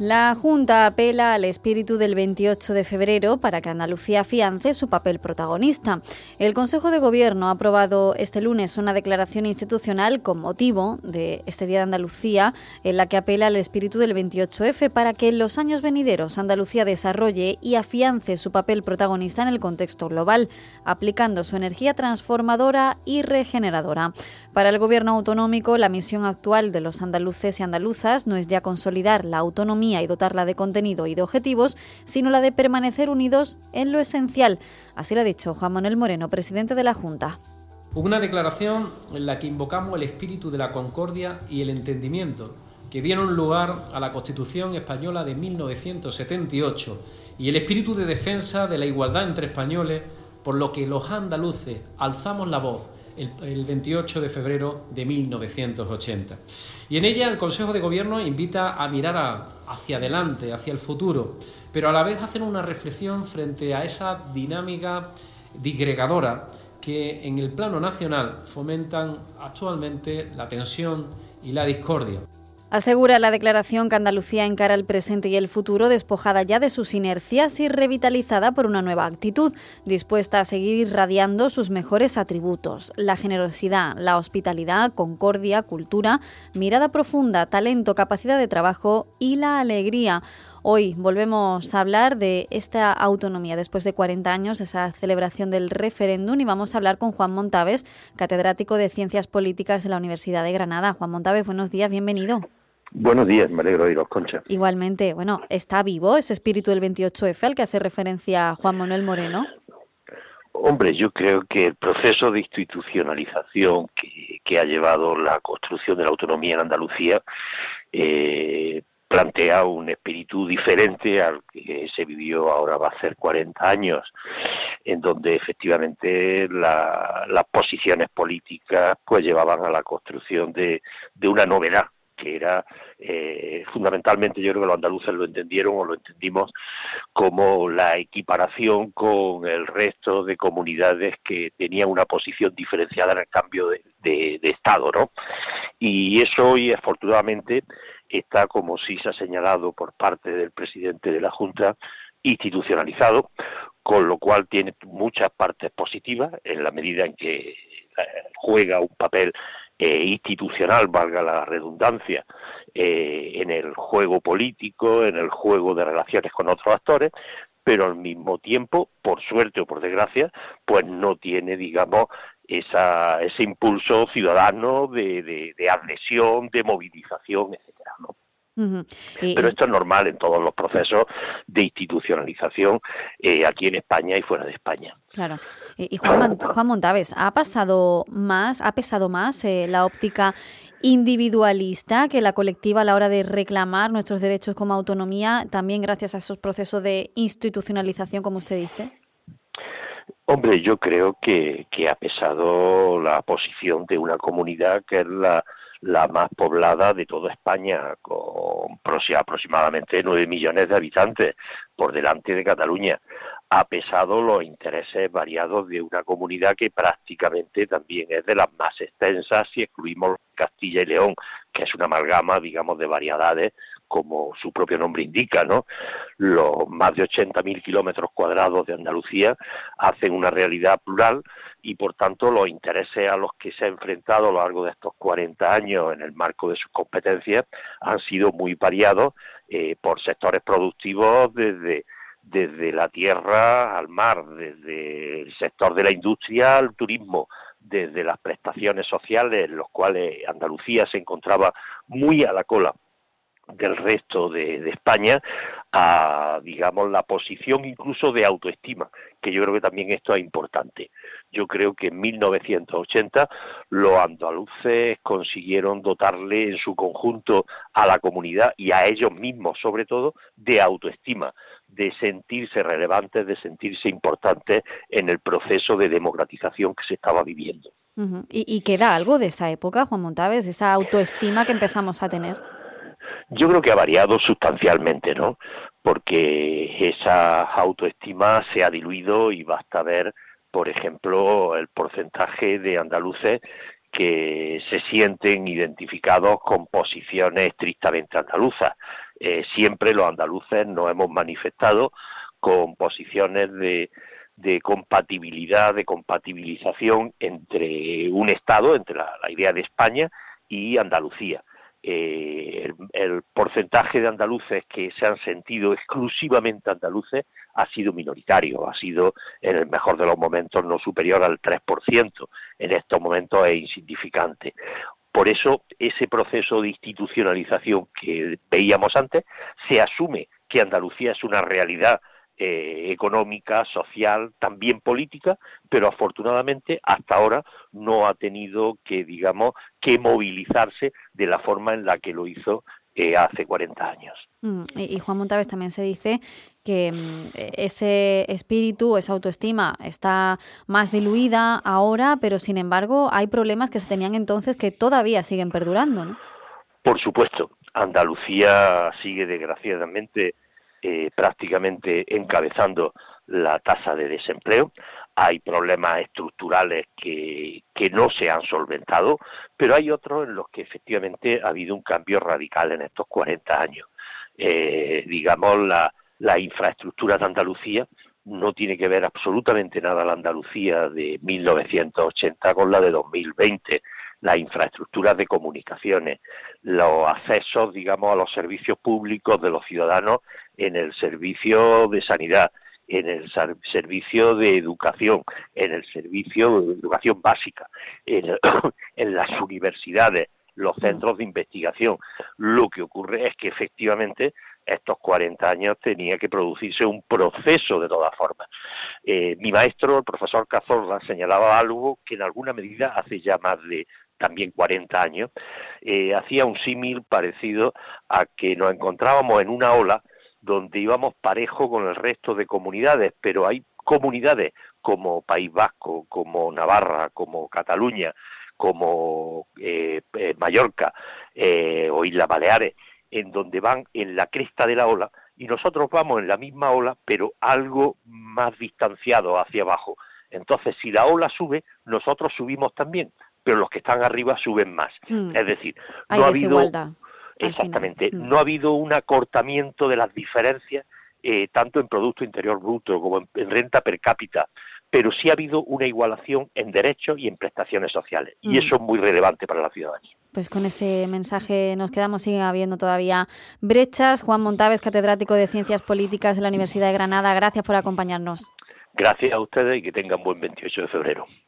La Junta apela al espíritu del 28 de febrero para que Andalucía afiance su papel protagonista. El Consejo de Gobierno ha aprobado este lunes una declaración institucional con motivo de este Día de Andalucía, en la que apela al espíritu del 28F para que en los años venideros Andalucía desarrolle y afiance su papel protagonista en el contexto global, aplicando su energía transformadora y regeneradora. Para el Gobierno autonómico, la misión actual de los andaluces y andaluzas no es ya consolidar la autonomía y dotarla de contenido y de objetivos, sino la de permanecer unidos en lo esencial. Así lo ha dicho Juan Manuel Moreno, presidente de la Junta. Una declaración en la que invocamos el espíritu de la concordia y el entendimiento que dieron lugar a la Constitución española de 1978 y el espíritu de defensa de la igualdad entre españoles, por lo que los andaluces alzamos la voz el 28 de febrero de 1980. Y en ella el Consejo de Gobierno invita a mirar hacia adelante, hacia el futuro, pero a la vez hacer una reflexión frente a esa dinámica disgregadora que en el plano nacional fomentan actualmente la tensión y la discordia. Asegura la declaración que Andalucía encara el presente y el futuro despojada ya de sus inercias y revitalizada por una nueva actitud, dispuesta a seguir irradiando sus mejores atributos: la generosidad, la hospitalidad, concordia, cultura, mirada profunda, talento, capacidad de trabajo y la alegría. Hoy volvemos a hablar de esta autonomía después de 40 años, esa celebración del referéndum, y vamos a hablar con Juan Montaves, catedrático de Ciencias Políticas de la Universidad de Granada. Juan Montaves, buenos días, bienvenido. Buenos días, me alegro de oíros, Concha. Igualmente, bueno, ¿está vivo ese espíritu del 28F al que hace referencia Juan Manuel Moreno? Hombre, yo creo que el proceso de institucionalización que ha llevado la construcción de la autonomía en Andalucía plantea un espíritu diferente al que se vivió ahora va a ser 40 años, en donde efectivamente las posiciones políticas pues llevaban a la construcción de una novedad, que era fundamentalmente, yo creo que los andaluces lo entendieron o lo entendimos como la equiparación con el resto de comunidades que tenían una posición diferenciada en el cambio de Estado, ¿no? Y eso hoy, afortunadamente, está, como sí se ha señalado por parte del presidente de la Junta, institucionalizado, con lo cual tiene muchas partes positivas en la medida en que juega un papel institucional, valga la redundancia, en el juego político, en el juego de relaciones con otros actores, pero al mismo tiempo, por suerte o por desgracia, pues no tiene, digamos, ese impulso ciudadano de adhesión, de movilización, etcétera, ¿no? Uh-huh. Pero esto es normal en todos los procesos de institucionalización aquí en España y fuera de España. Claro. Y Juan Montaves, ¿ha pesado más la óptica individualista que la colectiva a la hora de reclamar nuestros derechos como autonomía, también gracias a esos procesos de institucionalización, como usted dice? Hombre, yo creo que ha pesado la posición de una comunidad que es la más poblada de toda España, con aproximadamente 9 millones de habitantes, por delante de Cataluña. Ha pesado los intereses variados de una comunidad que prácticamente también es de las más extensas si excluimos Castilla y León, que es una amalgama, digamos, de variedades, como su propio nombre indica, ¿no? Los más de 80.000 kilómetros cuadrados de Andalucía hacen una realidad plural y, por tanto, los intereses a los que se ha enfrentado a lo largo de estos 40 años en el marco de sus competencias han sido muy variados por sectores productivos desde la tierra al mar, desde el sector de la industria al turismo, desde las prestaciones sociales, en los cuales Andalucía se encontraba muy a la cola del resto de España, a, digamos, la posición incluso de autoestima, que yo creo que también esto es importante. Yo creo que en 1980 los andaluces consiguieron dotarle en su conjunto a la comunidad y a ellos mismos, sobre todo, de autoestima, de sentirse relevantes, de sentirse importantes en el proceso de democratización que se estaba viviendo. Uh-huh. ¿Y queda algo de esa época, Juan Montaves, de esa autoestima que empezamos a tener? Yo creo que ha variado sustancialmente, ¿no? Porque esa autoestima se ha diluido y basta ver, por ejemplo, el porcentaje de andaluces que se sienten identificados con posiciones estrictamente andaluzas. Siempre los andaluces nos hemos manifestado con posiciones de compatibilidad, de compatibilización entre un Estado, entre la idea de España y Andalucía. El porcentaje de andaluces que se han sentido exclusivamente andaluces ha sido minoritario, ha sido en el mejor de los momentos no superior al 3%, en estos momentos es insignificante. Por eso ese proceso de institucionalización que veíamos antes, se asume que Andalucía es una realidad económica, social, también política, pero afortunadamente hasta ahora no ha tenido que movilizarse de la forma en la que lo hizo hace 40 años. Y Juan Montaves, también se dice que ese espíritu, esa autoestima está más diluida ahora, pero sin embargo hay problemas que se tenían entonces que todavía siguen perdurando, ¿no? Por supuesto, Andalucía sigue desgraciadamente prácticamente encabezando la tasa de desempleo. Hay problemas estructurales que no se han solventado, pero hay otros en los que efectivamente ha habido un cambio radical en estos 40 años. La infraestructura de Andalucía no tiene que ver absolutamente nada la Andalucía de 1980 con la de 2020. Las infraestructuras de comunicaciones, los accesos, a los servicios públicos de los ciudadanos en el servicio de sanidad, en el servicio de educación, en el servicio de educación básica, en las universidades, los centros de investigación. Lo que ocurre es que efectivamente estos 40 años tenía que producirse un proceso de todas formas. Mi maestro, el profesor Cazorla, señalaba algo que en alguna medida hace ya más de también 40 años, hacía un símil parecido a que nos encontrábamos en una ola donde íbamos parejo con el resto de comunidades, pero hay comunidades como País Vasco, como Navarra, como Cataluña, como Mallorca o Islas Baleares, en donde van en la cresta de la ola, y nosotros vamos en la misma ola, pero algo más distanciado hacia abajo. Entonces, si la ola sube, nosotros subimos también, pero los que están arriba suben más. Es decir, hay no ha desigualdad. Exactamente, no ha habido un acortamiento de las diferencias, tanto en Producto Interior Bruto como en renta per cápita, pero sí ha habido una igualación en derechos y en prestaciones sociales, y eso es muy relevante para la ciudadanía. Pues con ese mensaje nos quedamos, sigue habiendo todavía brechas. Juan Montaves, catedrático de Ciencias Políticas de la Universidad de Granada, gracias por acompañarnos. Gracias a ustedes y que tengan buen 28 de febrero.